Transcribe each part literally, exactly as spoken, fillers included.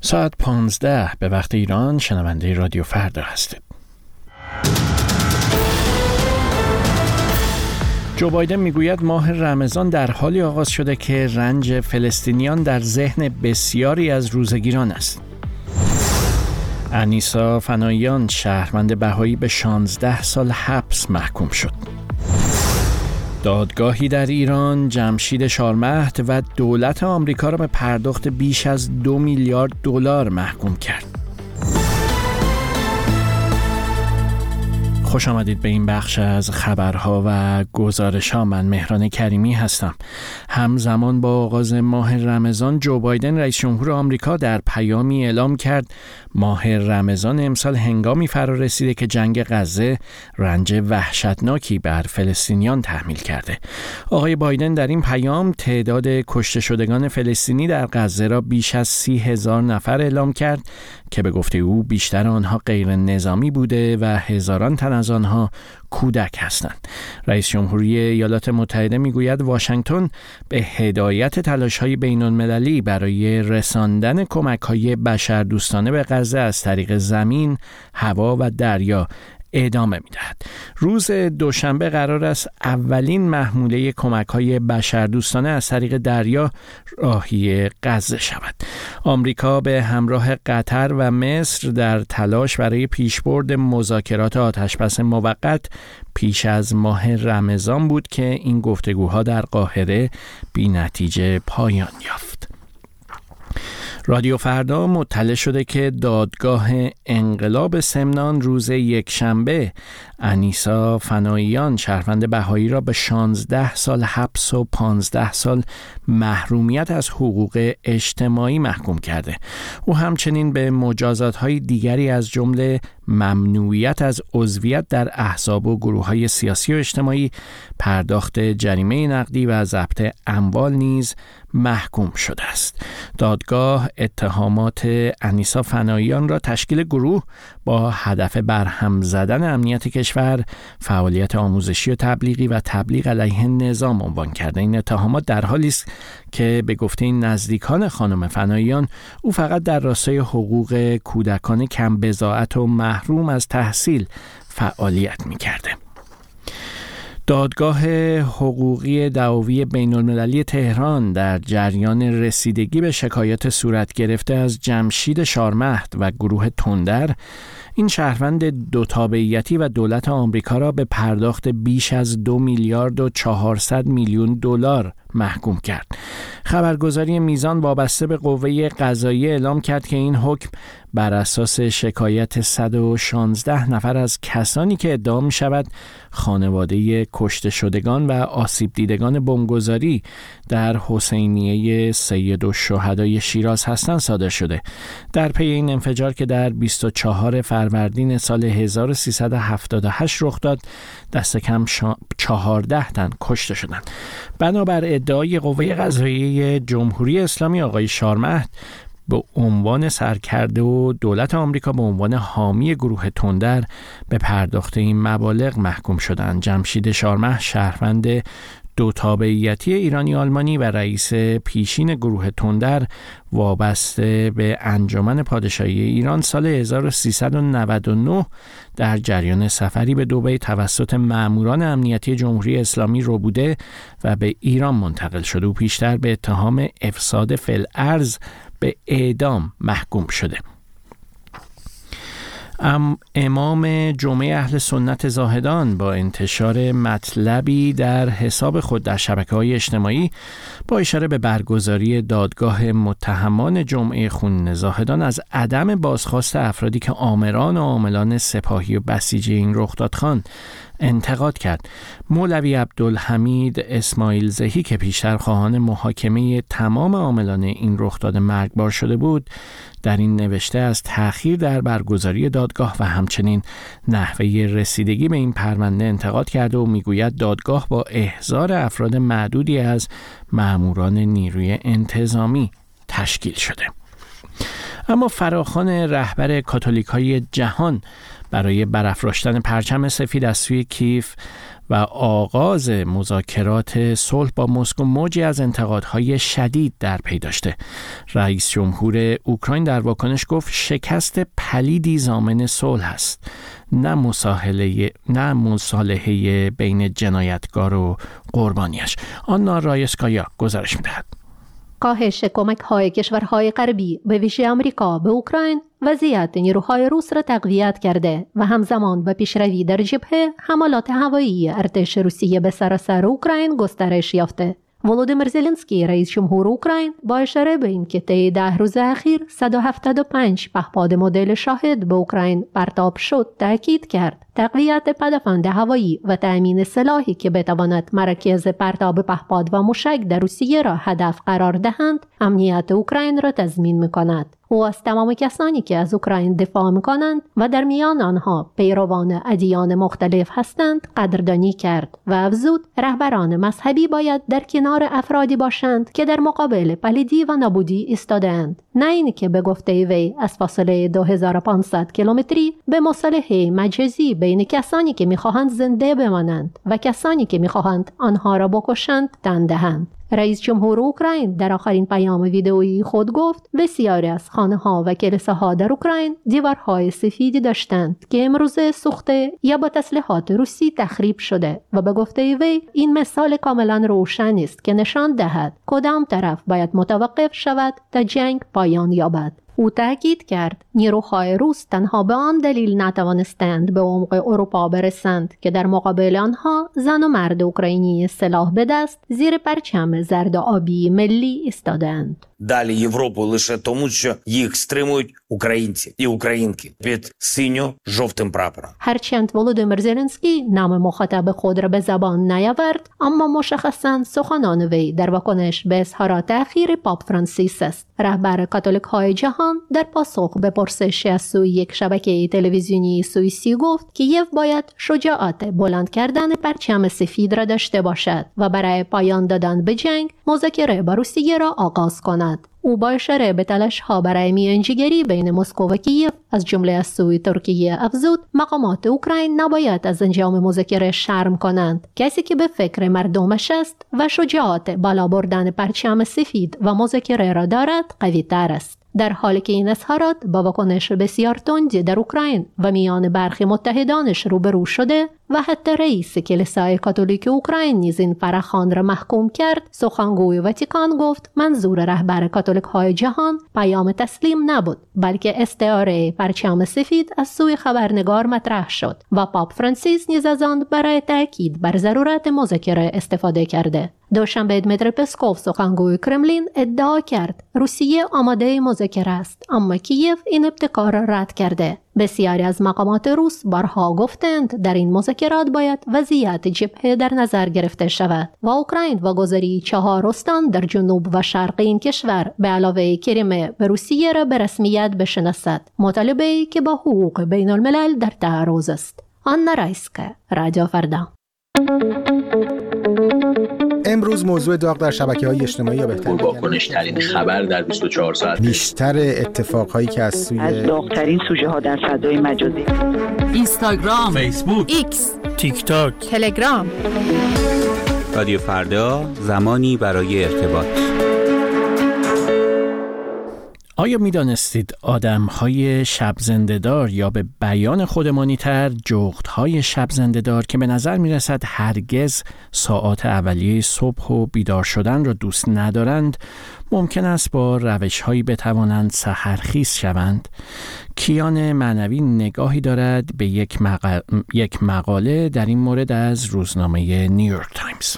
ساعت پانزده به وقت ایران شنونده رادیو فردا هستید. جو بایدن میگوید ماه رمضان در حالی آغاز شده که رنج فلسطینیان در ذهن بسیاری از روزگیران است. انیسا فناییان شهروند بهایی به شانزده سال حبس محکوم شد. دادگاهی در ایران جمشید شارمهد و دولت آمریکا را به پرداخت بیش از دو میلیارد دلار محکوم کرد. خوش آمدید به این بخش از خبرها و گزارش‌ها. من مهران کریمی هستم. همزمان با آغاز ماه رمضان، جو بایدن رئیس جمهور آمریکا در پیامی اعلام کرد ماه رمضان امسال هنگامی فرا رسیده که جنگ غزه رنج وحشتناکی بر فلسطینیان تحمیل کرده. آقای بایدن در این پیام تعداد کشته شدگان فلسطینی در غزه را بیش از سی هزار نفر اعلام کرد که به گفته او بیشتر آنها غیر نظامی بوده و هزاران تن از آنها کودک هستند. رئیس جمهوری ایالات متحده میگوید واشنگتن به هدایت تلاش‌های بین‌المللی برای رساندن کمک‌های بشردوستانه به غزه از طریق زمین، هوا و دریا ادامه می‌دهد. روز دوشنبه قرار است اولین محموله کمک‌های بشردوستانه از طریق دریا راهی غزه شود. آمریکا به همراه قطر و مصر در تلاش برای پیشبرد مذاکرات آتشبس موقت پیش از ماه رمضان بود که این گفتگوها در قاهره بی‌نتیجه پایان یافت. رادیو فردا مطلع شده که دادگاه انقلاب سمنان روز یکشنبه انیسا فناییان شهروند بهایی را به شانزده سال حبس و پانزده سال محرومیت از حقوق اجتماعی محکوم کرده. او همچنین به مجازات‌های دیگری از جمله ممنوعیت از عضویت در احزاب و گروه‌های سیاسی و اجتماعی، پرداخت جریمه نقدی و ضبط اموال نیز محکوم شده است. دادگاه اتهامات انیسا فناییان را تشکیل گروه با هدف برهم زدن امنیت کشور، فعالیت آموزشی و تبلیغی و تبلیغ علیه نظام عنوان کرده. این اتهامات در حالی است که به گفته نزدیکان خانم فناییان او فقط در راستای حقوق کودکان کم بضاعت و محروم از تحصیل فعالیت می‌کرده. دادگاه حقوقی دعاوی بین‌المللی تهران در جریان رسیدگی به شکایت صورت گرفته از جمشید شارمهد و گروه تندر، این شهروند دو تابعیتی و دولت آمریکا را به پرداخت بیش از دو میلیارد و چهارصد میلیون دلار محکوم کرد. خبرگزاری میزان وابسته به قوه قضاییه اعلام کرد که این حکم بر اساس شکایت صد و شانزده نفر از کسانی که ادعا می شود خانواده کشته شدگان و آسیب دیدگان بمبگذاری در حسینیه سیدالشهدای شیراز هستند صادر شده. در پی این انفجار که در بیست و چهارم فروردین سال هزار و سیصد و هفتاد و هشت رخ داد، دست کم شا... چهارده تن کشته شدند. بنابر ادعای قوه قضاییه جمهوری اسلامی، آقای شارمهد به عنوان سرکرده و دولت آمریکا به عنوان حامی گروه تندر به پرداخت این مبالغ محکوم شدند. جمشید شارمهد شهروند دو تابعیتی ایرانی آلمانی و رئیس پیشین گروه تندر وابسته به انجمن پادشاهی ایران سال هزار و سیصد و نود و نه در جریان سفری به دبی توسط ماموران امنیتی جمهوری اسلامی رو بوده و به ایران منتقل شده و پیشتر به اتهام افساد فی الارض به اعدام محکوم شده. ام امام جمعه اهل سنت زاهدان با انتشار مطلبی در حساب خود در شبکه‌های اجتماعی با اشاره به برگزاری دادگاه متهمان جمعه خون زاهدان از عدم بازخواست افرادی که آمران و عاملان سپاهی و بسیجی این رخدادخوان انتقاد کرد. مولوی عبدالحمید اسماعیل زهی که پیشتر خواهان محاکمه تمام عاملان این رخداد مرگبار شده بود، در این نوشته از تأخیر در برگزاری دادگاه و همچنین نحوه رسیدگی به این پرونده انتقاد کرده و میگوید دادگاه با احضار افراد معدودی از ماموران نیروی انتظامی تشکیل شده. اما فراخوان رهبر کاتولیک‌های جهان برای برافراشتن پرچم سفید از سوی کیف و آغاز مذاکرات صلح با مسکو موجی از انتقادهای شدید در پی داشته. رئیس جمهور اوکراین در واکنش گفت شکست پلیدی ضامن صلح است، نه مصالحه نه مصالحه بین جنایتکار و قربانیش. آنا رایسکایا گزارش می‌دهد. کاهش کمک‌های کشورهای غربی به ویژه آمریکا به اوکراین وضعیت نیروهای روس را تقویت کرده و همزمان با پیشروی در جبهه حملات هوایی ارتش روسیه به سراسر اوکراین گسترش یافته. ولودیمیر زلنسکی رئیس جمهور اوکراین با اشاره به اینکه طی ده روز اخیر صد و هفتاد و پنج پهپاد مدل شاهد به اوکراین پرتاب شد تاکید کرد تقویت پدافند هوایی و تأمین سلاحی که بتواند مراکز پرتاب پهپاد و موشک در روسیه را هدف قرار دهند امنیت اوکراین را تضمین می‌کند. او از تمام کسانی که از اوکراین دفاع می‌کنند و در میان آنها پیروان ادیان مختلف هستند قدردانی کرد و افزود رهبران مذهبی باید در کنار افرادی باشند که در مقابل پلیدی و نابودی ایستاده‌اند، نه اینکه به گفته وی از فاصله دو هزار و پانصد کیلومتری به مصالحه مجازی بین کسانی که می‌خواهند زنده بمانند و کسانی که می‌خواهند آنها را بکشند تن دهند. رئیس جمهور اوکراین در آخرین پیام ویدئویی خود گفت بسیاری از خانه‌ها و کلیساها در اوکراین دیوارهای سفیدی داشتند که امروزه سوخته یا با تسلیحات روسی تخریب شده و به گفته وی این مثال کاملا روشن است که نشان دهد کدام طرف باید متوقف شود تا جنگ پایان یابد. او تاکید کرد نیروهای روس تنها به آن دلیل نتوانستند به عمق اروپا برسند که در مقابل آنها زن و مرد اوکراینی سلاح به دست زیر پرچم زرد و آبی ملی ایستادند. Далі Європу лише тому, що їх стримують українці і українки під синьо-жовтим прапором. هرچند ولودیمیر زلنسکی نام مخاطب خود را به زبان نیاورد، اما مشخصاً سخنان وی در واکنش به اظهارات اخیر پاپ فرانسیس است. رهبر کاتولیک‌های جهان در پاسخ به پرسشی از سوی یک شبکه تلویزیونی سوئیسی گفت کیف باید شجاعت بلند کردن پرچم سفید را داشته باشد و برای پایان دادن به جنگ مذاکره با روسیه را آغاز کند. او با اشاره به تلاش‌ها برای میانجیگری بین مسکو و کیف از جمله از سوی ترکیه افزود مقامات اوکراین نباید از انجام مذاکره شرم کنند. کسی که به فکر مردمش است و شجاعت بالا بردن پرچم سفید و مذاکره را دارد قوی تر است. در حالی که این اظهارات با واکنش بسیار تندی در اوکراین و میان برخی متحدانش روبرو شده و حتی رئیس کلیسای کاتولیک اوکراین نیز این فراخوان را محکوم کرد، سخنگوی واتیکان گفت منظور رهبر کاتولیک‌های جهان پیام تسلیم نبود، بلکه استعاره پرچم سفید از سوی خبرنگار مطرح شد و پاپ فرانسیس نیز از آن برای تاکید بر ضرورت مذاکره استفاده کرده. دوشنبه دمیتری پسکوف سخنگوی کرملین ادعا کرد روسیه آماده مذاکره است، اما کیف این ابتکار را رد کرده. بسیاری از مقامات روس بارها گفتند در این مذاکرات باید وضعیت جبهه در نظر گرفته شود و اوکراین واگذاری چهار استان در جنوب و شرق این کشور به علاوه کریمه به روسیه را به رسمیت بشناسد، مطالبه‌ای که با حقوق بین الملل در تعارض است. آنا رایسکا، رادیو فردا. امروز موضوع داغ در شبکه‌های اجتماعی یا بهتر پرواکنش‌ترین خبر در بیست و چهار ساعت، بیشتر اتفاقهایی که از سوی از داغ‌ترین سوژه‌ها در فضای مجازی، اینستاگرام، فیسبوک، ایکس، تیک تاک، تلگرام. رادیو فردا، زمانی برای ارتباط. آیا می دانستید آدم های شب زنده‌دار یا به بیان خودمانی تر جغدهای شب زنده‌دار که به نظر می رسد هرگز ساعات اولیه صبح و بیدار شدن را دوست ندارند ممکن است با روش هایی بتوانند سحرخیز شوند؟ کیان معنوی نگاهی دارد به یک, مقال... یک مقاله در این مورد از روزنامه نیویورک تایمز.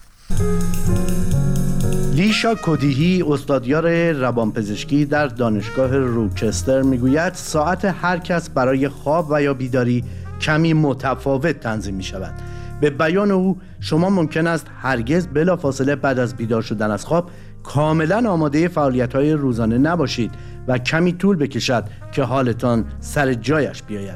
لیشا کودیهی استادیار روانپزشکی در دانشگاه روچستر میگوید ساعت هر کس برای خواب و یا بیداری کمی متفاوت تنظیم می شود. به بیان او شما ممکن است هرگز بلافاصله بعد از بیدار شدن از خواب کاملا آماده فعالیت‌های روزانه نباشید و کمی طول بکشد که حالتان سر جایش بیاید.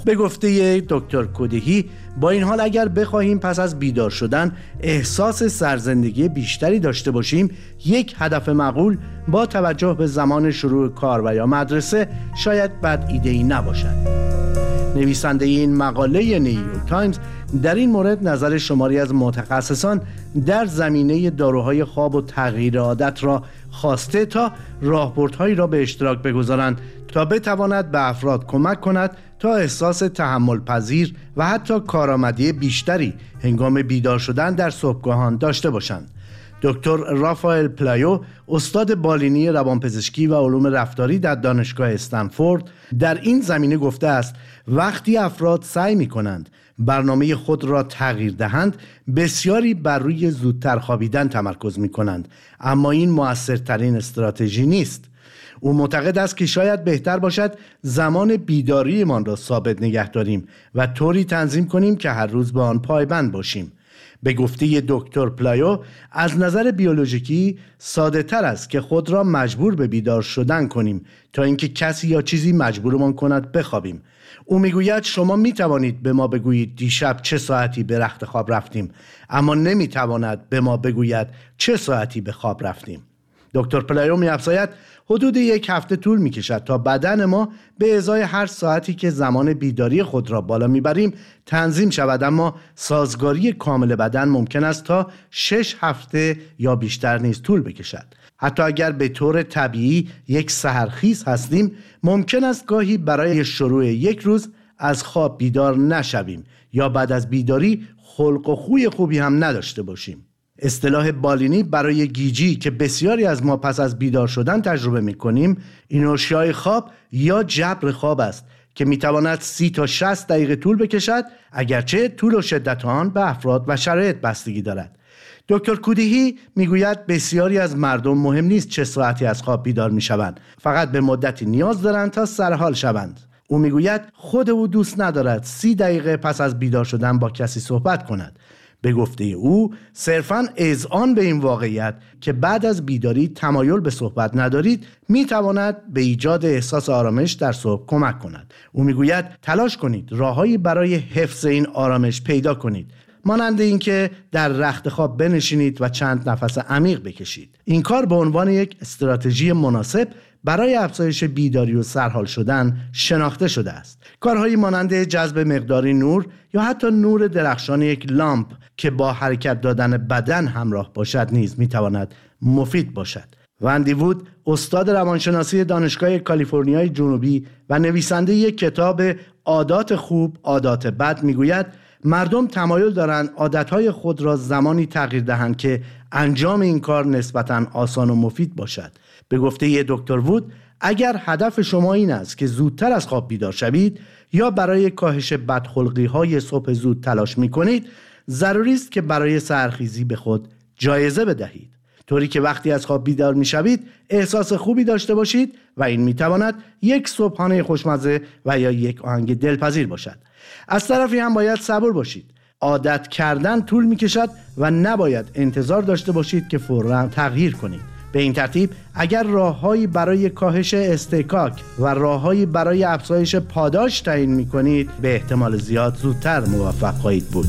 به گفته دکتر کودهی، با این حال اگر بخواهیم پس از بیدار شدن احساس سرزندگی بیشتری داشته باشیم، یک هدف معقول با توجه به زمان شروع کار و یا مدرسه شاید بد ایده‌ای نباشد. نویسنده این مقاله نیویورک تایمز در این مورد نظر شماری از متخصصان در زمینه داروهای خواب و تغییر عادت را خواسته تا راهبردهایی را به اشتراک بگذارند تا بتواند به افراد کمک کند تا احساس تحمل پذیر و حتی کارآمدی بیشتری هنگام بیدار شدن در صبحگاهان داشته باشند. دکتر رافائل پلایو، استاد بالینی روانپزشکی و علوم رفتاری در دانشگاه استنفورد، در این زمینه گفته است وقتی افراد سعی می کنند برنامه خود را تغییر دهند، بسیاری بر روی زودتر خوابیدن تمرکز می کنند، اما این مؤثرترین استراتژی نیست. او معتقد است که شاید بهتر باشد زمان بیداریمان را ثابت نگه داریم و طوری تنظیم کنیم که هر روز به آن پایبند باشیم. به گفته دکتر پلایو، از نظر بیولوژیکی ساده تر است که خود را مجبور به بیدار شدن کنیم تا اینکه کسی یا چیزی مجبورمان کند بخوابیم. او میگوید شما می توانید به ما بگویید دیشب چه ساعتی به رخت خواب رفتیم، اما نمی تواند به ما بگوید چه ساعتی به خواب رفتیم. دکتر پلایو می افزاید حدود یک هفته طول می کشد تا بدن ما به ازای هر ساعتی که زمان بیداری خود را بالا می بریم تنظیم شود، اما سازگاری کامل بدن ممکن است تا شش هفته یا بیشتر نیز طول بکشد. حتی اگر به طور طبیعی یک سحرخیز هستیم، ممکن است گاهی برای شروع یک روز از خواب بیدار نشویم یا بعد از بیداری خلق و خوی خوبی هم نداشته باشیم. اصطلاح بالینی برای گیجی که بسیاری از ما پس از بیدار شدن تجربه می‌کنیم، اینورشیای خواب یا جبر خواب است که می‌تواند سی تا شصت دقیقه طول بکشد، اگرچه طول و شدت آن به افراد و شرایط بستگی دارد. دکتر کودهی میگوید بسیاری از مردم مهم نیست چه ساعتی از خواب بیدار میشوند، فقط به مدتی نیاز دارند تا سرحال شوند. او میگوید خود او دوست ندارد سی دقیقه پس از بیدار شدن با کسی صحبت کند. به گفته او صرفاً اذعان به این واقعیت که بعد از بیداری تمایل به صحبت ندارید میتواند به ایجاد احساس آرامش در صبح کمک کند. او میگوید تلاش کنید راههایی برای حفظ این آرامش پیدا کنید، مانند اینکه در رخت خواب بنشینید و چند نفس عمیق بکشید. این کار به عنوان یک استراتژی مناسب برای افزایش بیداری و سرحال شدن شناخته شده است. کارهایی مانند جذب مقداری نور یا حتی نور درخشان یک لامپ که با حرکت دادن بدن همراه باشد نیز میتواند مفید باشد. وندی وود، استاد روانشناسی دانشگاه کالیفرنیای جنوبی و نویسنده یک کتاب عادات خوب، عادات بد، میگوید مردم تمایل دارند عادتهای خود را زمانی تغییر دهند که انجام این کار نسبتاً آسان و مفید باشد. به گفته دکتر وود، اگر هدف شما این است که زودتر از خواب بیدار شوید یا برای کاهش بدخلقی‌های صبح زود تلاش می‌کنید، ضروری است که برای سحرخیزی به خود جایزه بدهید، طوری که وقتی از خواب بیدار می‌شوید احساس خوبی داشته باشید و این می‌تواند یک صبحانه خوشمزه و یا یک آهنگ دلپذیر باشد. از طرفی هم باید صبور باشید. عادت کردن طول می‌کشد و نباید انتظار داشته باشید که فوراً تغییر کنید. به این ترتیب اگر راههایی برای کاهش استحکاک و راههایی برای افزایش پاداش تعیین می‌کنید، به احتمال زیاد زودتر موفق خواهید بود.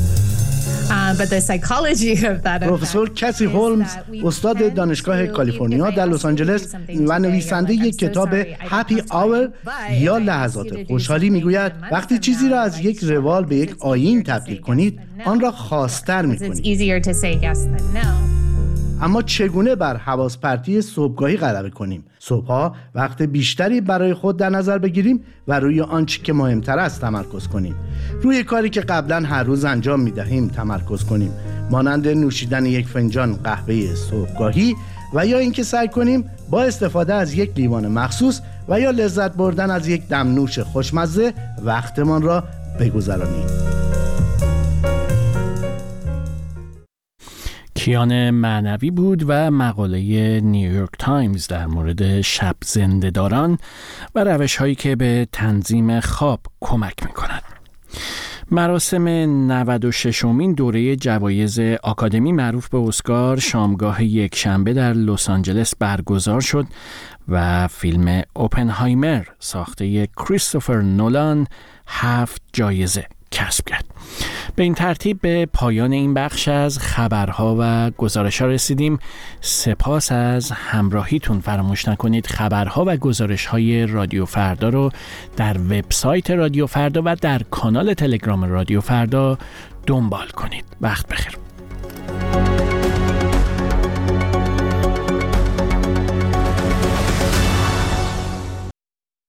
پروفسور کسی هولمز، استاد دانشگاه کالیفرنیا در لس آنجلس و نویسنده یک کتاب هپی آور یا لحظات خوشحالی، میگوید وقتی چیزی را از یک روال به یک آیین تبدیل کنید، آن را خاص‌تر می‌کنید. اما چگونه بر حواس پرتی صبحگاهی غلبه کنیم؟ صبحها وقت بیشتری برای خود در نظر بگیریم و روی آنچه که مهمتر است تمرکز کنیم. روی کاری که قبلا هر روز انجام می‌دهیم تمرکز کنیم، مانند نوشیدن یک فنجان قهوه صبحگاهی و یا اینکه سعی کنیم با استفاده از یک لیوان مخصوص و یا لذت بردن از یک دمنوش خوشمزه وقتمان را بگذرانیم. کیان معنوی بود و مقاله نیویورک تایمز در مورد شب زنده‌داران و روش‌هایی که به تنظیم خواب کمک می‌کند. مراسم نود و ششمین دوره جوایز آکادمی معروف به اسکار شامگاه یک شنبه در لس آنجلس برگزار شد و فیلم اوپنهایمر ساخته کریستوفر نولان هفت جایزه کسب کرد. به این ترتیب به پایان این بخش از خبرها و گزارش‌ها رسیدیم. سپاس از همراهیتون. فراموش نکنید خبرها و گزارش‌های رادیو فردا رو در وبسایت رادیو فردا و در کانال تلگرام رادیو فردا دنبال کنید. وقت بخیر.